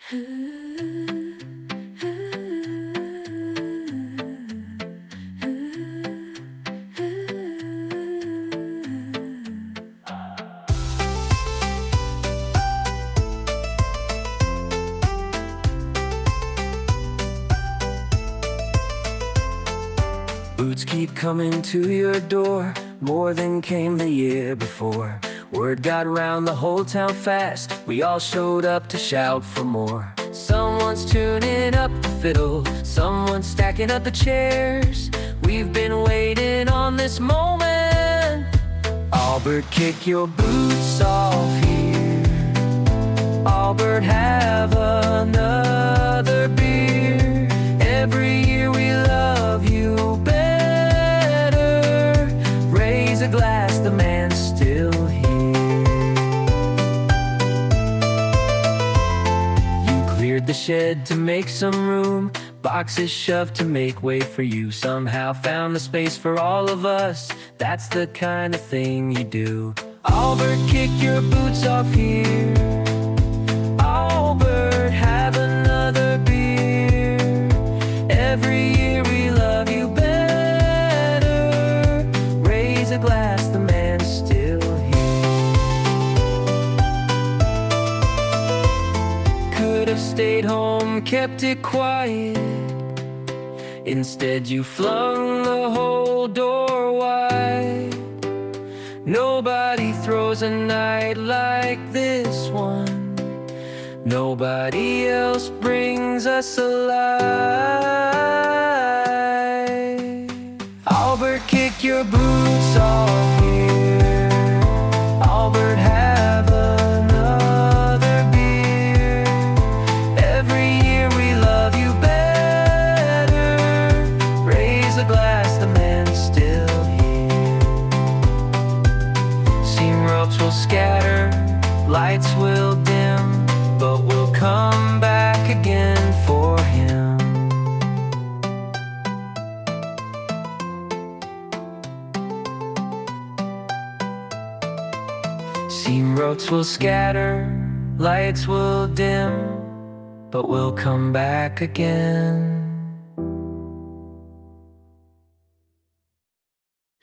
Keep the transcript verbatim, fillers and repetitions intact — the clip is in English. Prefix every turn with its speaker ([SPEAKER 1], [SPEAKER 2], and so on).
[SPEAKER 1] Boots keep coming to your door, more than came the year before. Word got around the whole town fast, we all showed up to shout for more. Someone's tuning up the fiddle, someone's stacking up the chairs. We've been waiting on this moment. Albert, kick your boots off here. Albert, have another beer. Every year we love you better. Raise a glass, the man's still here. You cleared the shed to make some room, boxes shoved to make way for you. Somehow found the space for all of us, that's the kind of thing you do. Albert, kick your boots off here. Albert, have another beer. Every year we love you better. Raise a glass, the man's still here. Could have stayed home, kept it quiet. Instead you flung the whole door wide. Nobody throws a night like this one. Nobody else brings us alive. Albert, kick your boots off here. Albert, have another beer. Every year we love you better. Raise a glass, the man's still here. Seam ropes will scatter, lights will dim, but we'll come back again for him. Seam ropes will scatter, lights will dim, but we'll come back again.